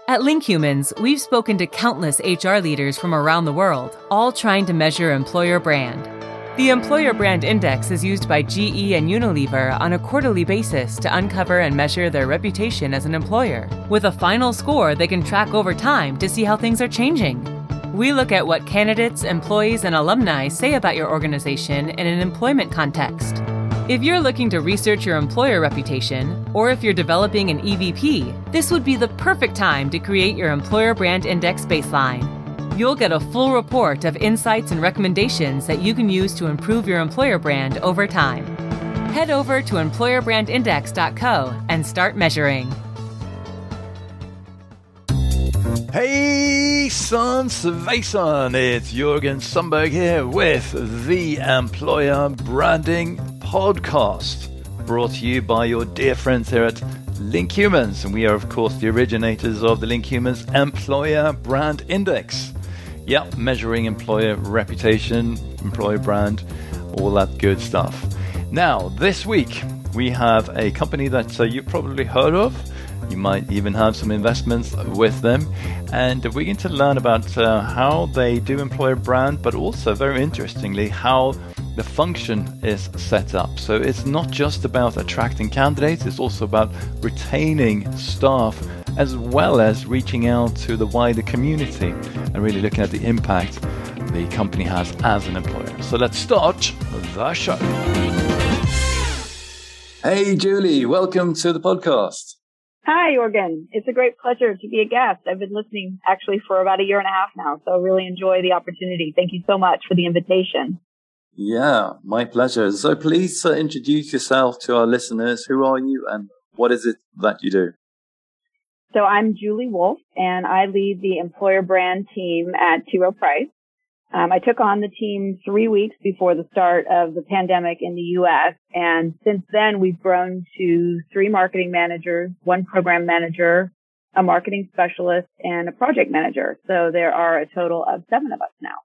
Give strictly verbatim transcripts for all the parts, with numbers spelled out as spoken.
At LinkHumans, we've spoken to countless H R leaders from around the world, all trying to measure employer brand. The Employer Brand Index is used by G E and Unilever on a quarterly basis to uncover and measure their reputation as an employer. With a final score they can track over time to see how things are changing. We look at what candidates, employees, and alumni say about your organization in an employment context. If you're looking to research your employer reputation, or if you're developing an E V P, this would be the perfect time to create your Employer Brand Index baseline. You'll get a full report of insights and recommendations that you can use to improve your employer brand over time. Head over to employer brand index dot co and start measuring. Hey, son, Svejson, it's Jürgen Sundberg here with the Employer Branding Podcast, brought to you by your dear friends here at LinkHumans. And we are, of course, the originators of the LinkHumans Employer Brand Index. Yeah, measuring employer reputation, employer brand, all that good stuff. Now, this week, we have a company that uh, you've probably heard of. You might even have some investments with them. And we're going to learn about uh, how they do employer brand, but also, very interestingly, how the function is set up. So it's not just about attracting candidates, it's also about retaining staff, as well as reaching out to the wider community and really looking at the impact the company has as an employer. So let's start the show. Hey, Julie, welcome to the podcast. Hi, Jürgen. It's a great pleasure to be a guest. I've been listening actually for about a year and a half now, so I really enjoy the opportunity. Thank you so much for the invitation. Yeah, my pleasure. So please uh, introduce yourself to our listeners. Who are you and what is it that you do? So I'm Julie Wolf, and I lead the employer brand team at T. Rowe Price. Um, I took on the team three weeks before the start of the pandemic in the U S, and since then we've grown to three marketing managers, one program manager, a marketing specialist, and a project manager. So there are a total of seven of us now.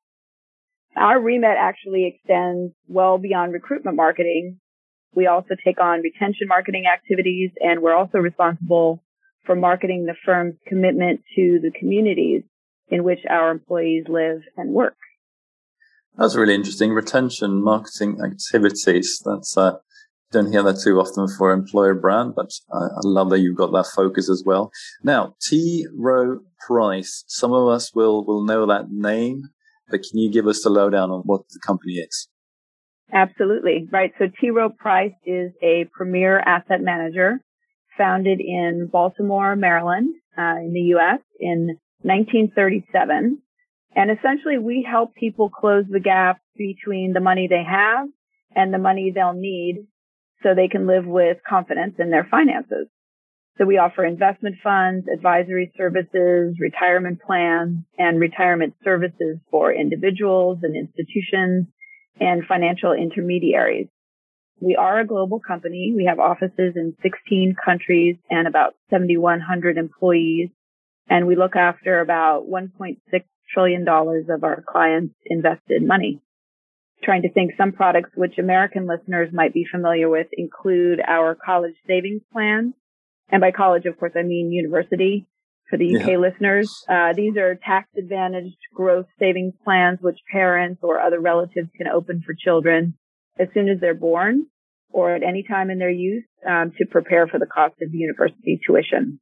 Our remit actually extends well beyond recruitment marketing. We also take on retention marketing activities, and we're also responsible for marketing the firm's commitment to the communities in which our employees live and work. That's really interesting. Retention marketing activities. That's uh, don't hear that too often for employer brand, but I, I love that you've got that focus as well. Now, T. Rowe Price. Some of us will will know that name, but can you give us the lowdown on what the company is? Absolutely. Right. So T. Rowe Price is a premier asset manager founded in Baltimore, Maryland, uh, in the U S in nineteen thirty-seven. And essentially we help people close the gap between the money they have and the money they'll need so they can live with confidence in their finances. So we offer investment funds, advisory services, retirement plans, and retirement services for individuals and institutions and financial intermediaries. We are a global company. We have offices in sixteen countries and about seventy-one hundred employees, and we look after about one point six trillion dollars of our clients' invested money. Trying to think, some products which American listeners might be familiar with include our college savings plan. And by college, of course, I mean university for the U K yeah. listeners. Uh, these are tax-advantaged growth savings plans which parents or other relatives can open for children as soon as they're born or at any time in their youth um, to prepare for the cost of university tuition.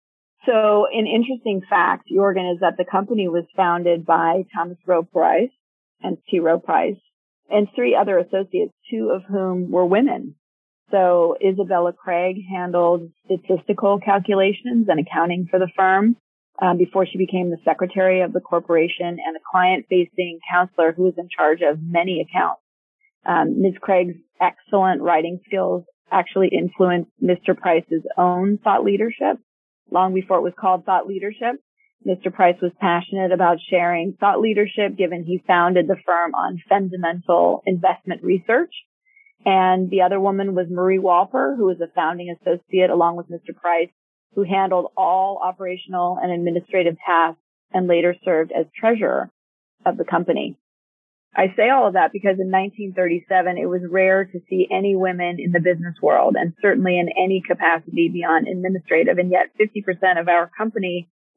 So an interesting fact, Jürgen, is that the company was founded by Thomas Rowe Price and T. Rowe Price and three other associates, two of whom were women. So Isabella Craig handled statistical calculations and accounting for the firm um, before she became the secretary of the corporation and the client-facing counselor who was in charge of many accounts. Um, Miz Craig's excellent writing skills actually influenced Mister Price's own thought leadership. Long before it was called thought leadership, Mister Price was passionate about sharing thought leadership, given he founded the firm on fundamental investment research. And the other woman was Marie Walper, who was a founding associate along with Mister Price, who handled all operational and administrative tasks and later served as treasurer of the company. I say all of that because in nineteen thirty-seven, it was rare to see any women in the business world, and certainly in any capacity beyond administrative. And yet fifty percent of our company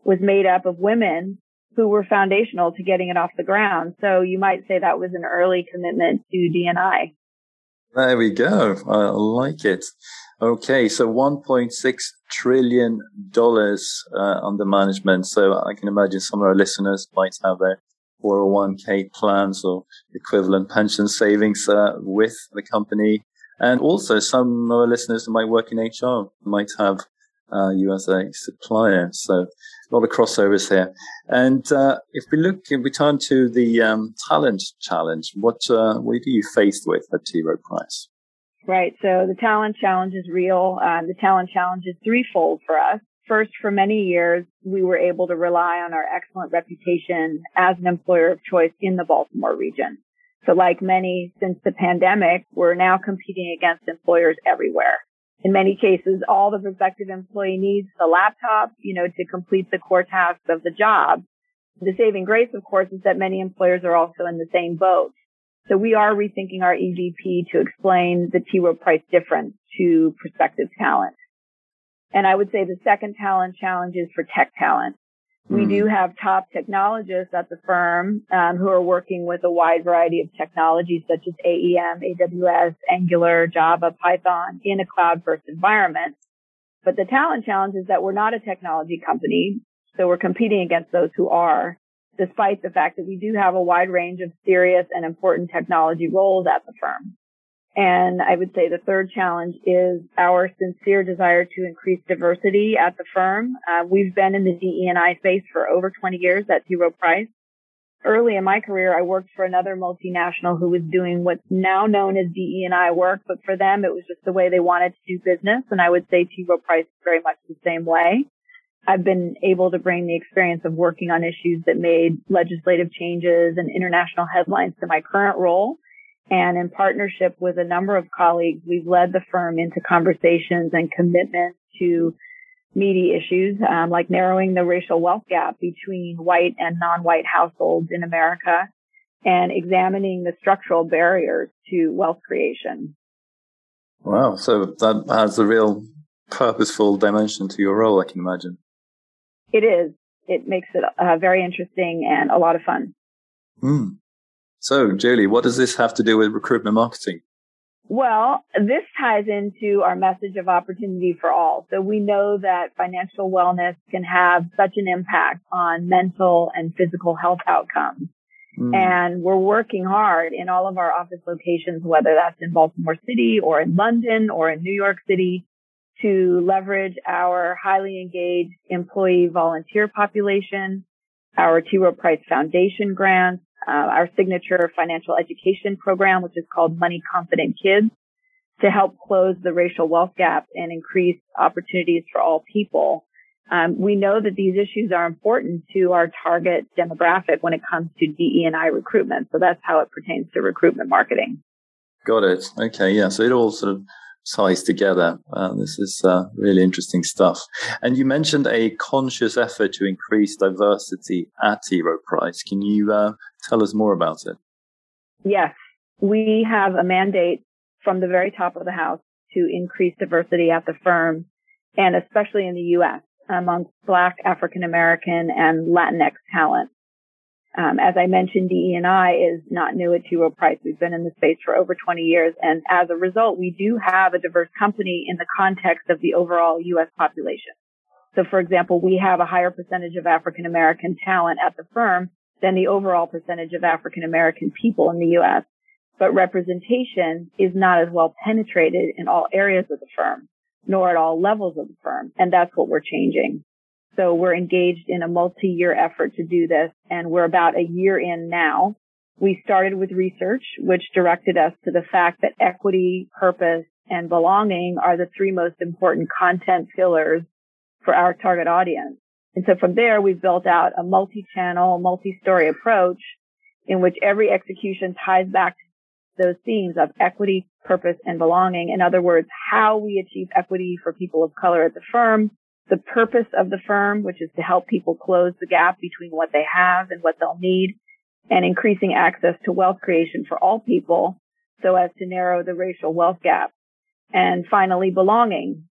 was made up of women who were foundational to getting it off the ground. So you might say that was an early commitment to D and I. There we go. I like it. Okay, so one point six trillion dollars uh, under management. So I can imagine some of our listeners might have their four oh one k plans or equivalent pension savings uh, with the company. And also some of our listeners who might work in H R might have uh, you as a supplier. So a lot of crossovers here. And uh, if we look, if we turn to the um, talent challenge, what uh, what are you faced with at T. Rowe Price? Right. So the talent challenge is real. Uh, the talent challenge is threefold for us. First, for many years, we were able to rely on our excellent reputation as an employer of choice in the Baltimore region. So like many, since the pandemic, we're now competing against employers everywhere. In many cases, all the prospective employee needs is a laptop, you know, to complete the core tasks of the job. The saving grace, of course, is that many employers are also in the same boat. So we are rethinking our E V P to explain the T. Rowe Price difference to prospective talent. And I would say the second talent challenge is for tech talent. We mm. do have top technologists at the firm um, who are working with a wide variety of technologies such as A E M, A W S, Angular, Java, Python in a cloud-first environment. But the talent challenge is that we're not a technology company, so we're competing against those who are, despite the fact that we do have a wide range of serious and important technology roles at the firm. And I would say the third challenge is our sincere desire to increase diversity at the firm. Uh, we've been in the D E and I space for over twenty years at T. Rowe Price. Early in my career, I worked for another multinational who was doing what's now known as D E and I work, but for them, it was just the way they wanted to do business. And I would say T. Rowe Price is very much the same way. I've been able to bring the experience of working on issues that made legislative changes and international headlines to my current role. And in partnership with a number of colleagues, we've led the firm into conversations and commitments to meaty issues, um, like narrowing the racial wealth gap between white and non-white households in America and examining the structural barriers to wealth creation. Wow. So that has a real purposeful dimension to your role, I can imagine. It is. It makes it uh, very interesting and a lot of fun. Hmm. So, Julie, what does this have to do with recruitment marketing? Well, this ties into our message of opportunity for all. So we know that financial wellness can have such an impact on mental and physical health outcomes. Mm. And we're working hard in all of our office locations, whether that's in Baltimore City or in London or in New York City, to leverage our highly engaged employee volunteer population, our T. Rowe Price Foundation grants, Uh, our signature financial education program, which is called Money Confident Kids, to help close the racial wealth gap and increase opportunities for all people. Um, we know that these issues are important to our target demographic when it comes to D E and I recruitment. So that's how it pertains to recruitment marketing. Got it. Okay. Yeah. So it all sort of ties together. Uh, this is uh, really interesting stuff. And you mentioned a conscious effort to increase diversity at T. Rowe Price. Can you uh, tell us more about it? Yes. We have a mandate from the very top of the house to increase diversity at the firm, and especially in the U S amongst Black, African American, and Latinx talent. Um, as I mentioned, D E and I is not new at T. Rowe Price. We've been in the space for over twenty years. And as a result, we do have a diverse company in the context of the overall U S population. So, for example, we have a higher percentage of African American talent at the firm than the overall percentage of African American people in the U S. But representation is not as well penetrated in all areas of the firm, nor at all levels of the firm. And that's what we're changing. So we're engaged in a multi-year effort to do this, and we're about a year in now. We started with research, which directed us to the fact that equity, purpose, and belonging are the three most important content pillars for our target audience. And so from there, we've built out a multi-channel, multi-story approach in which every execution ties back to those themes of equity, purpose, and belonging. In other words, how we achieve equity for people of color at the firm, the purpose of the firm, which is to help people close the gap between what they have and what they'll need, and increasing access to wealth creation for all people so as to narrow the racial wealth gap. And finally, belonging.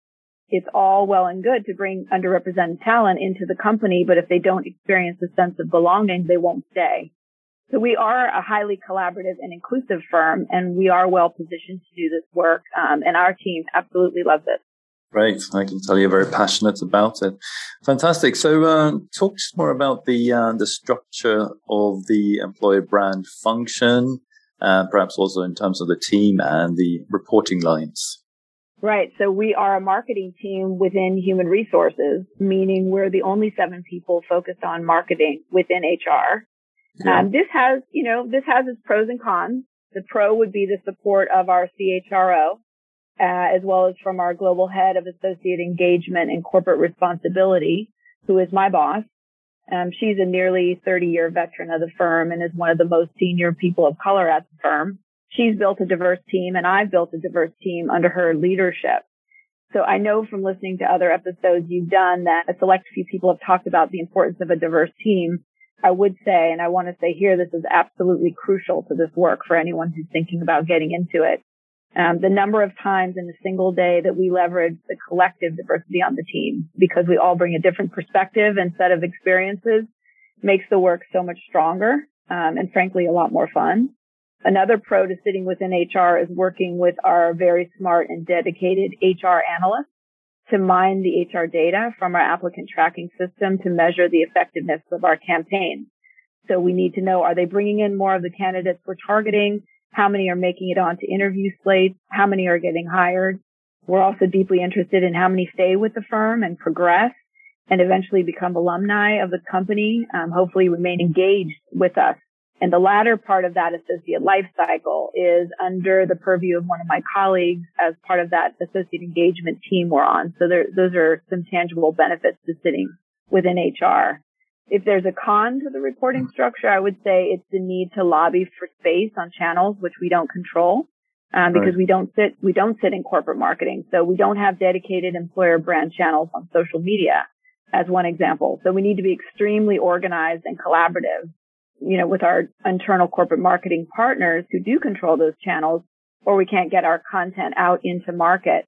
it's all well and good to bring underrepresented talent into the company, but if they don't experience a sense of belonging, they won't stay. So we are a highly collaborative and inclusive firm, and we are well positioned to do this work. Um, and our team absolutely loves it. Great. I can tell you're very passionate about it. Fantastic. So uh, talk to us more about the uh, the structure of the employer brand function, uh, perhaps also in terms of the team and the reporting lines. Right. So we are a marketing team within human resources, meaning we're the only seven people focused on marketing within H R. Yeah. Um, this has, you know, this has its pros and cons. The pro would be the support of our C H R O. Uh, as well as from our global head of associate engagement and corporate responsibility, who is my boss. Um, she's a nearly thirty-year veteran of the firm and is one of the most senior people of color at the firm. She's built a diverse team, and I've built a diverse team under her leadership. So I know from listening to other episodes you've done that a select few people have talked about the importance of a diverse team. I would say, and I want to say here, this is absolutely crucial to this work for anyone who's thinking about getting into it. Um, the number of times in a single day that we leverage the collective diversity on the team, because we all bring a different perspective and set of experiences, makes the work so much stronger, um, and frankly, a lot more fun. Another pro to sitting within H R is working with our very smart and dedicated H R analysts to mine the H R data from our applicant tracking system to measure the effectiveness of our campaigns. So we need to know, are they bringing in more of the candidates we're targeting? How many are making it onto interview slates? How many are getting hired? We're also deeply interested in how many stay with the firm and progress and eventually become alumni of the company, um, hopefully remain engaged with us. And the latter part of that associate life cycle is under the purview of one of my colleagues as part of that associate engagement team we're on. So there, those are some tangible benefits to sitting within H R. If there's a con to the reporting structure, I would say it's the need to lobby for space on channels which we don't control, um, because right. we don't sit we don't sit in corporate marketing, so we don't have dedicated employer brand channels on social media, as one example. So we need to be extremely organized and collaborative, you know, with our internal corporate marketing partners who do control those channels, or we can't get our content out into market.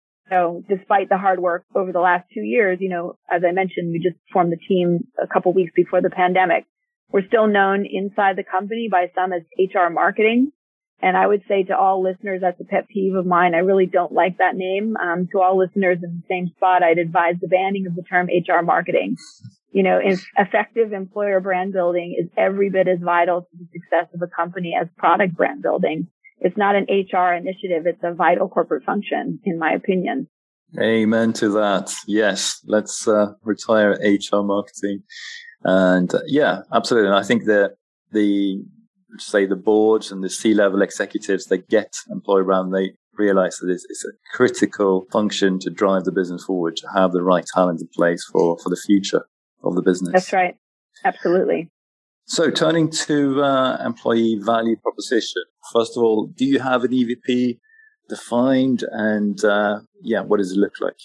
So despite the hard work over the last two years, you know, as I mentioned, we just formed the team a couple weeks before the pandemic. We're still known inside the company by some as H R marketing. And I would say to all listeners, that's a pet peeve of mine. I really don't like that name. Um, to all listeners in the same spot, I'd advise the banning of the term H R marketing. You know, if effective employer brand building is every bit as vital to the success of a company as product brand building. It's not an H R initiative. It's a vital corporate function, in my opinion. Amen to that. Yes, let's uh, retire H R marketing. And uh, yeah, absolutely. And I think that the, say, the boards and the C-level executives that get employer brand, they realize that it's, it's a critical function to drive the business forward, to have the right talent in place for, for the future of the business. That's right. Absolutely. So turning to uh, employee value proposition, first of all, do you have an E V P defined, and uh, yeah, what does it look like?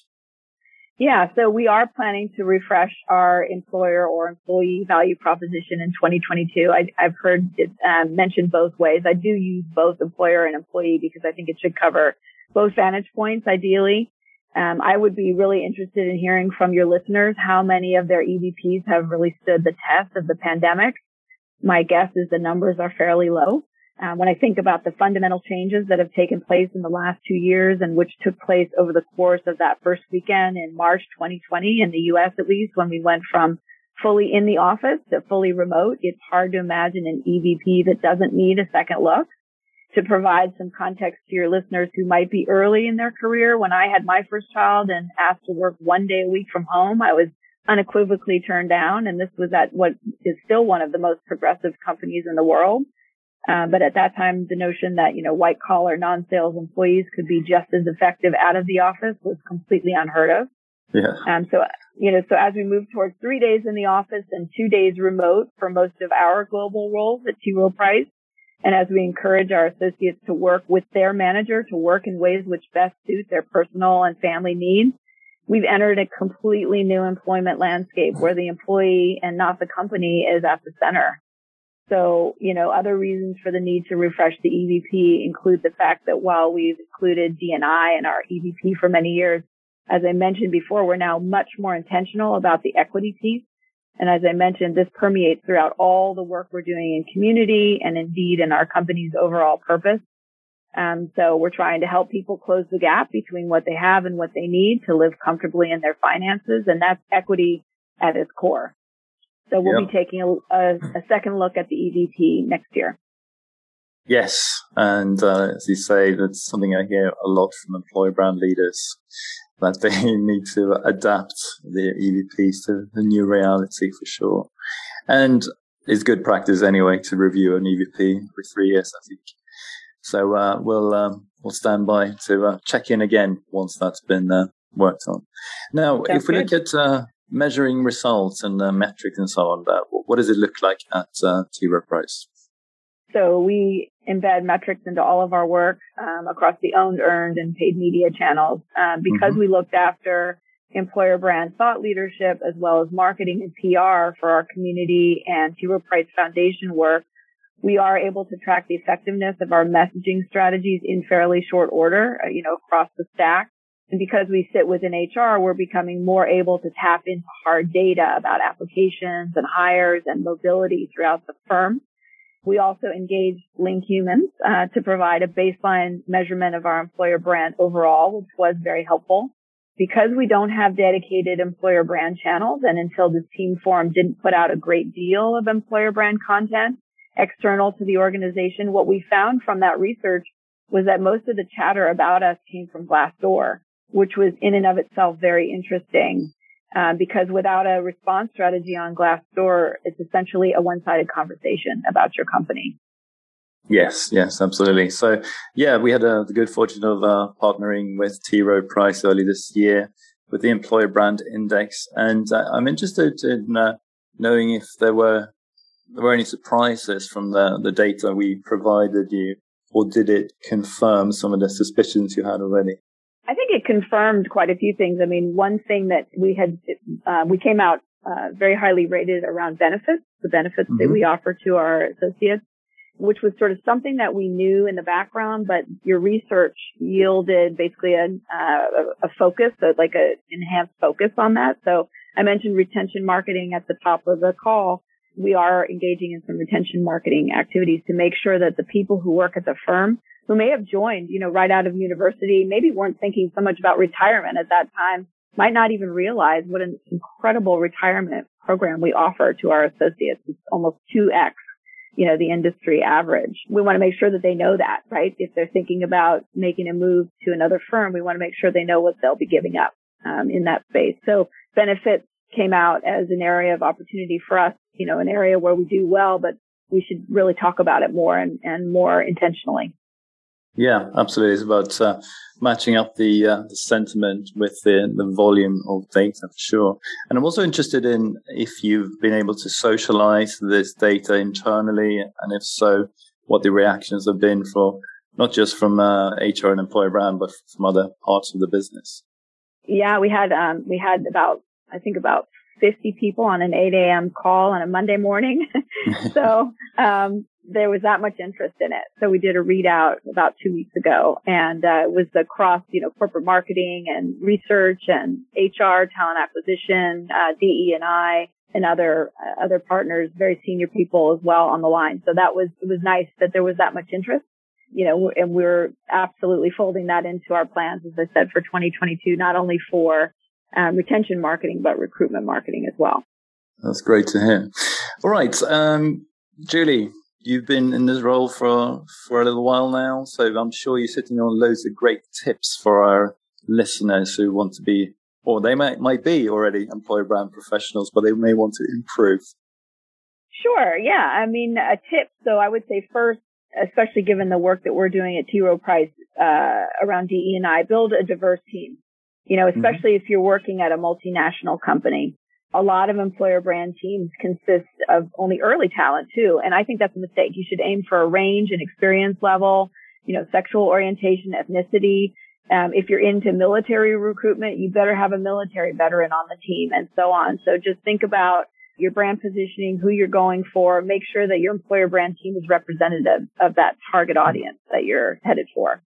Yeah, so we are planning to refresh our employer or employee value proposition in twenty twenty-two. I, I've heard it um, mentioned both ways. I do use both employer and employee because I think it should cover both vantage points, ideally. Um, I would be really interested in hearing from your listeners how many of their E V Ps have really stood the test of the pandemic. My guess is the numbers are fairly low. Uh, when I think about the fundamental changes that have taken place in the last two years and which took place over the course of that first weekend in March twenty twenty, in the U S at least, when we went from fully in the office to fully remote, it's hard to imagine an E V P that doesn't need a second look. To provide some context to your listeners who might be early in their career, when I had my first child and asked to work one day a week from home, I was unequivocally turned down. And this was at what is still one of the most progressive companies in the world. Um, but at that time, the notion that, you know, white collar non-sales employees could be just as effective out of the office was completely unheard of. Yeah. Um, so, you know, so as we move towards three days in the office and two days remote for most of our global roles at T. Rowe Price, and as we encourage our associates to work with their manager to work in ways which best suit their personal and family needs, we've entered a completely new employment landscape where the employee and not the company is at the center. So, you know, other reasons for the need to refresh the E V P include the fact that while we've included D and I in our E V P for many years, As I mentioned before, we're now much more intentional about the equity piece. And as I mentioned, this permeates throughout all the work we're doing in community and indeed in our company's overall purpose. Um, so we're trying to help people close the gap between what they have and what they need to live comfortably in their finances. And that's equity at its core. So we'll yep. be taking a, a, a second look at the E V P next year. Yes. And uh, as you say, that's something I hear a lot from employer brand leaders, that they need to adapt the E V Ps to the new reality for sure. And it's good practice anyway to review an E V P every three years, I think. So uh, we'll um, we'll stand by to uh, check in again once that's been uh, worked on. Now, Sounds if we good. look at uh, measuring results and uh, metrics and so on, uh, what does it look like at uh, T. Rowe Price? So we embed metrics into all of our work um, across the owned, earned, and paid media channels. Um, because mm-hmm. we looked after employer brand thought leadership as well as marketing and P R for our community and T. Rowe Price Foundation work, we are able to track the effectiveness of our messaging strategies in fairly short order, uh, you know, across the stack. And because we sit within H R, we're becoming more able to tap into hard data about applications and hires and mobility throughout the firm. We also engaged Link Humans uh, to provide a baseline measurement of our employer brand overall, which was very helpful. Because we don't have dedicated employer brand channels, and until this team forum didn't put out a great deal of employer brand content external to the organization, what we found from that research was that most of the chatter about us came from Glassdoor, which was in and of itself very interesting. Uh, because without a response strategy on Glassdoor, it's essentially a one-sided conversation about your company. Yes, yes, absolutely. So, yeah, we had uh, the good fortune of uh, partnering with T. Rowe Price early this year with the Employer Brand Index. And uh, I'm interested in uh, knowing if there were there were any surprises from the, the data we provided you, or did it confirm some of the suspicions you had already? I think it confirmed quite a few things. I mean, one thing that we had, uh, we came out uh, very highly rated around benefits, the benefits mm-hmm. that we offer to our associates, which was sort of something that we knew in the background, but your research yielded basically a, uh, a focus, a, like a enhanced focus on that. So I mentioned retention marketing at the top of the call. We are engaging in some retention marketing activities to make sure that the people who work at the firm who may have joined, you know, right out of university, maybe weren't thinking so much about retirement at that time, might not even realize what an incredible retirement program we offer to our associates. It's almost two X, you know, the industry average. We want to make sure that they know that, right? If they're thinking about making a move to another firm, we want to make sure they know what they'll be giving up um, in that space. So benefits came out as an area of opportunity for us, you know, an area where we do well, but we should really talk about it more and, and more intentionally. Yeah, absolutely. It's about uh, matching up the, uh, the sentiment with the, the volume of data for sure. And I'm also interested in if you've been able to socialize this data internally, and if so, what the reactions have been for not just from uh, H R and employer brand, but from other parts of the business. Yeah, we had um, we had about I think about fifty people on an eight a.m. call on a Monday morning. so um, there was that much interest in it. So we did a readout about two weeks ago, and uh, it was across, you know, corporate marketing and research and H R, talent acquisition, uh, D E and I, and other uh, other partners, very senior people as well on the line. So that was it was nice that there was that much interest, you know, and we're absolutely folding that into our plans, as I said, for twenty twenty-two, not only for Um, retention marketing, but recruitment marketing as well. That's great to hear. All right. Um, Julie, you've been in this role for, for a little while now, so I'm sure you're sitting on loads of great tips for our listeners who want to be, or they might, might be already employer brand professionals, but they may want to improve. Sure. Yeah. I mean, a tip. So I would say first, especially given the work that we're doing at T. Rowe Price uh, around D E and I, build a diverse team. You know, especially mm-hmm. if you're working at a multinational company. A lot of employer brand teams consist of only early talent too. And I think that's a mistake. You should aim for a range and experience level, you know, sexual orientation, ethnicity. Um, if you're into military recruitment, you better have a military veteran on the team and so on. So just think about your brand positioning, who you're going for. Make sure that your employer brand team is representative of that target audience that you're headed for.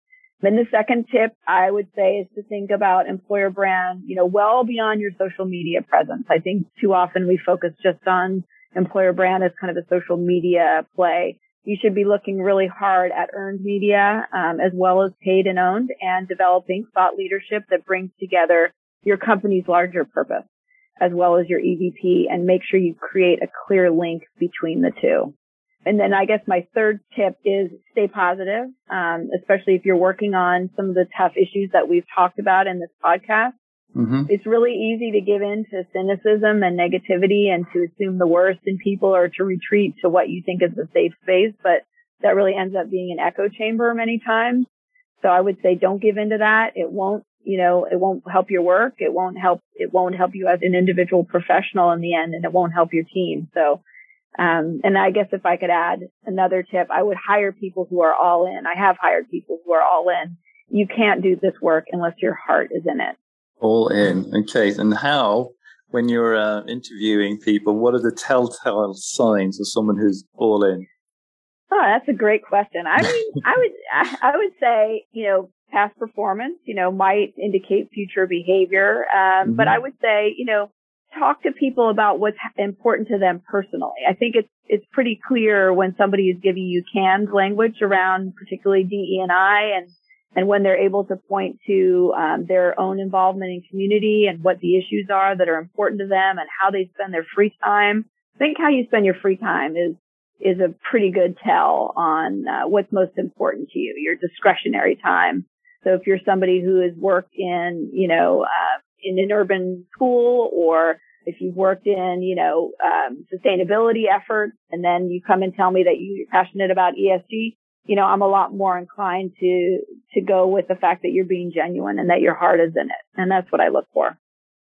And the second tip I would say is to think about employer brand, you know, well beyond your social media presence. I think too often we focus just on employer brand as kind of a social media play. You should be looking really hard at earned media, um, as well as paid and owned, and developing thought leadership that brings together your company's larger purpose as well as your E V P, and make sure you create a clear link between the two. And then I guess my third tip is stay positive, um, especially if you're working on some of the tough issues that we've talked about in this podcast. Mm-hmm. It's really easy to give in to cynicism and negativity and to assume the worst in people, or to retreat to what you think is a safe space, but that really ends up being an echo chamber many times. So I would say don't give in to that. It won't, you know, it won't help your work. It won't help, it won't help you as an individual professional in the end, and it won't help your team. So Um, and I guess if I could add another tip, I would hire people who are all in. I have hired people who are all in. You can't do this work unless your heart is in it. All in. Okay. And how, when you're uh, interviewing people, what are the telltale signs of someone who's all in? Oh, that's a great question. I mean, I would, I would say, you know, past performance, you know, might indicate future behavior. Um, mm-hmm. But I would say, you know, talk to people about what's important to them personally. I think it's it's pretty clear when somebody is giving you canned language around particularly D E and I, and and when they're able to point to um, their own involvement in community and what the issues are that are important to them and how they spend their free time. I think how you spend your free time is is a pretty good tell on uh, what's most important to you, your discretionary time. So if you're somebody who has worked in, you know, uh, in an urban school, or if you've worked in, you know, um, sustainability efforts, and then you come and tell me that you're passionate about E S G, you know, I'm a lot more inclined to, to go with the fact that you're being genuine and that your heart is in it. And that's what I look for.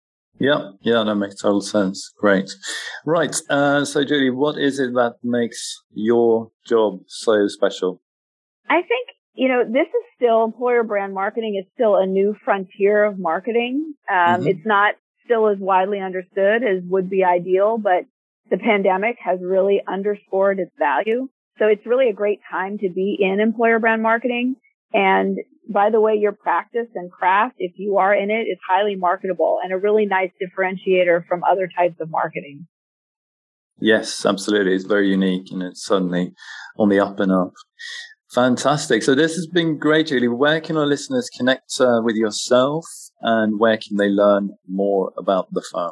Yeah. Yeah. That makes total sense. Great. Right. Uh, so Julie, what is it that makes your job so special? I think, you know, this is still, employer brand marketing is still a new frontier of marketing. Um, mm-hmm. It's not still as widely understood as would be ideal, but the pandemic has really underscored its value. So it's really a great time to be in employer brand marketing. And by the way, your practice and craft, if you are in it, is highly marketable and a really nice differentiator from other types of marketing. Yes, absolutely. It's very unique, and it's suddenly on the up and up. Fantastic. So this has been great, Julie. Where can our listeners connect uh, with yourself, and where can they learn more about the firm?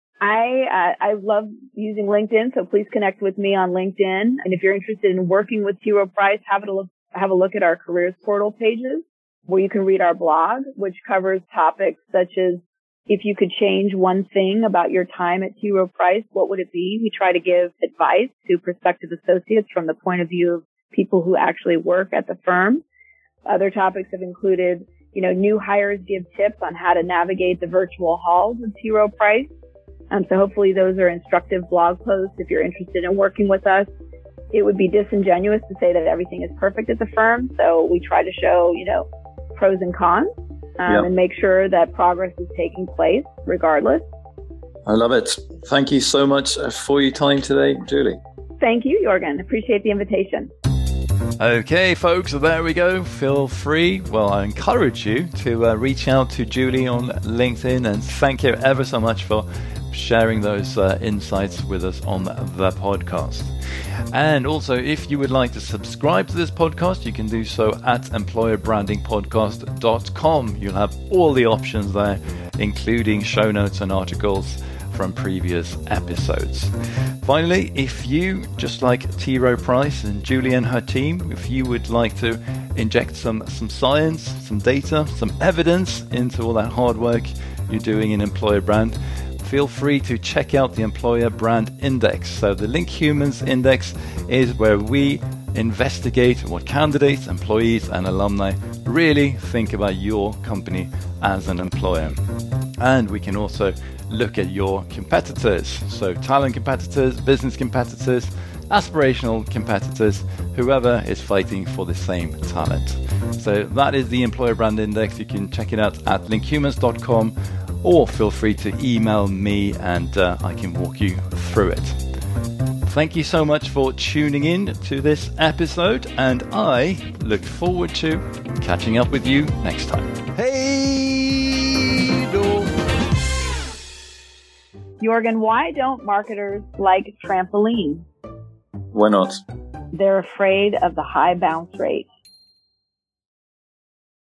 I uh, I love using LinkedIn, so please connect with me on LinkedIn. And if you're interested in working with T. Rowe Price, have a look have a look at our careers portal pages, where you can read our blog, which covers topics such as, if you could change one thing about your time at T. Rowe Price, what would it be? We try to give advice to prospective associates from the point of view of people who actually work at the firm. Other topics have included, you know, new hires give tips on how to navigate the virtual halls of T. Rowe Price. Um, so hopefully those are instructive blog posts if you're interested in working with us. It would be disingenuous to say that everything is perfect at the firm. So we try to show, you know, pros and cons, um, yep. and make sure that progress is taking place regardless. I love it. Thank you so much for your time today, Julie. Thank you, Jorgen. Appreciate the invitation. Okay, folks, so there we go. Feel free, well, I encourage you to uh, reach out to Julie on LinkedIn, and thank you ever so much for sharing those uh, insights with us on the podcast. And also, if you would like to subscribe to this podcast, you can do so at employer branding podcast dot com. You'll have all the options there, including show notes and articles from previous episodes. Finally, if you, just like T. Rowe Price and Julie and her team, if you would like to inject some, some science, some data, some evidence into all that hard work you're doing in employer brand, feel free to check out the Employer Brand Index. So the Link Humans Index is where we investigate what candidates, employees, and alumni really think about your company as an employer. And we can also look at your competitors. So talent competitors, business competitors, aspirational competitors, whoever is fighting for the same talent. So that is the Employer Brand Index. You can check it out at link humans dot com, or feel free to email me and uh, I can walk you through it. thank you so much for tuning in to this episode, and I look forward to catching up with you next time. Hey, do. Jorgen, why don't marketers like trampolines? Why not? They're afraid of the high bounce rate.